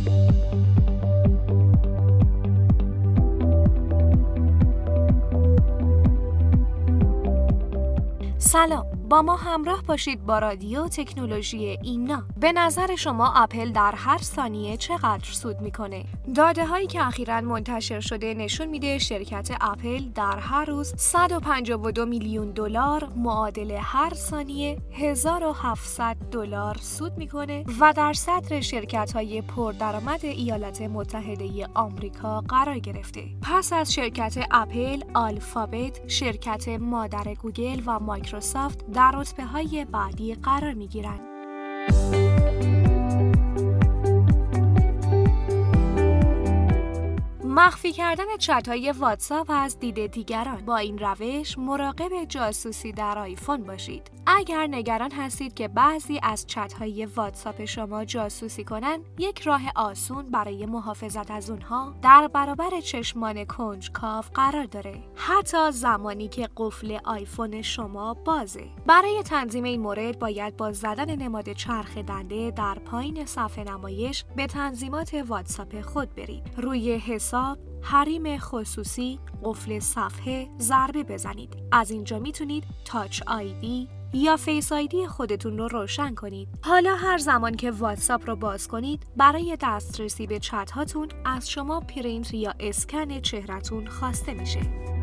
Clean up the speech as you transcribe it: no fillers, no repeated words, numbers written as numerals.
سلام، با ما همراه باشید با رادیو تکنولوژی ایمنا. به نظر شما اپل در هر ثانیه چقدر سود میکنه؟ داده هایی که اخیراً منتشر شده نشون میده شرکت اپل در هر روز 152 میلیون دلار معادل هر ثانیه 1700 دلار سود میکنه و در صدر شرکت های پردرآمد ایالات متحده آمریکا قرار گرفته. پس از شرکت اپل، آلفابت، شرکت مادر گوگل و مایکروسافت در رتبه‌های بعدی قرار می‌گیرند. مخفی کردن چت‌های واتساپ از دید دیگران. با این روش مراقب جاسوسی در آیفون باشید. اگر نگران هستید که بعضی از چت‌های واتساپ شما جاسوسی کنن، یک راه آسون برای محافظت از اونها در برابر چشمان کنجکاو قرار داره، حتی زمانی که قفل آیفون شما بازه. برای تنظیم این مورد باید با زدن نماد چرخ دنده در پایین صفحه نمایش به تنظیمات واتساپ خود برید. روی حساب، حریم خصوصی، قفل صفحه ضربه بزنید. از اینجا میتونید تاچ آیدی یا فیس آیدی خودتون رو روشن کنید. حالا هر زمان که واتساپ رو باز کنید، برای دسترسی به چت هاتون از شما پرینت یا اسکن چهره‌تون خواسته میشه.